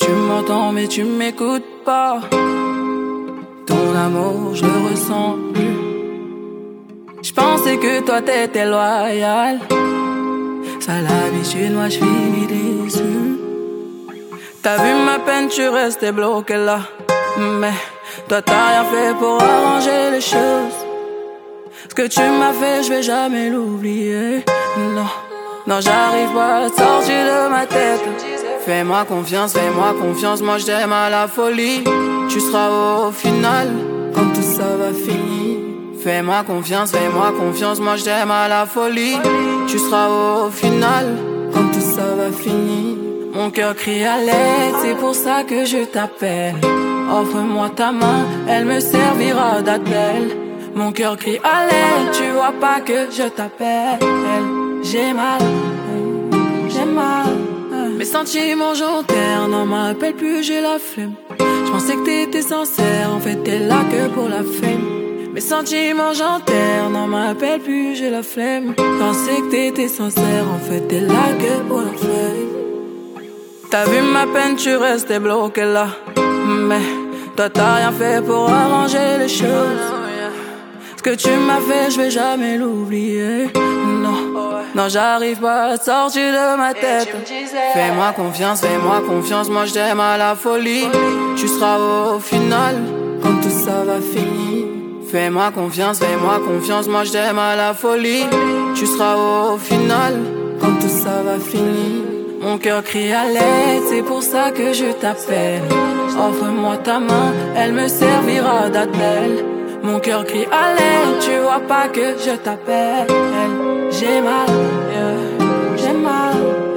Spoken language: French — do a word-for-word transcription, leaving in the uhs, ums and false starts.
Tu m'entends mais tu m'écoutes pas. Ton amour je le ressens plus. J'pensais que toi t'étais loyal. Ça l'habitude, moi j'finis déçu. T'as vu ma peine, tu restais bloqué là. Mais toi t'as rien fait pour arranger les choses. Ce que tu m'as fait, je vais jamais l'oublier. Non, non j'arrive pas à sortir de ma tête. Fais-moi confiance, fais-moi confiance, moi je t'aime à la folie. Tu seras au final, quand tout ça va finir. Fais-moi confiance, fais-moi confiance, moi je t'aime à la folie. Tu seras au final, quand tout ça va finir. Mon cœur crie à l'aide, c'est pour ça que je t'appelle. Offre-moi ta main, elle me servira d'appel. Mon cœur crie à l'aide, tu vois pas que je t'appelle. J'ai mal, j'ai mal. Mes sentiments j'en terre, non m'appelle plus, j'ai la flemme. J'pensais que t'étais sincère, en fait t'es là que pour la fame. Mes sentiments j'en terre, non m'appelle plus, j'ai la flemme. Pensais que t'étais sincère, en fait t'es là que pour la fame. T'as vu ma peine, tu restais bloqué là. Mais toi t'as rien fait pour arranger les choses. Ce que tu m'as fait, je vais jamais l'oublier. Non, non j'arrive pas à sortir de ma tête. Fais-moi confiance, fais-moi confiance, moi je t'aime à la folie. Tu seras au final, quand tout ça va finir. Fais-moi confiance, fais-moi confiance, moi je t'aime à la folie. Tu seras au final, quand tout ça va finir. Mon cœur crie à l'aide, c'est pour ça que je t'appelle. Offre-moi ta main, elle me servira d'appel. Mon cœur crie à l'aide, tu vois pas que je t'appelle. J'ai mal, yeah, j'ai mal.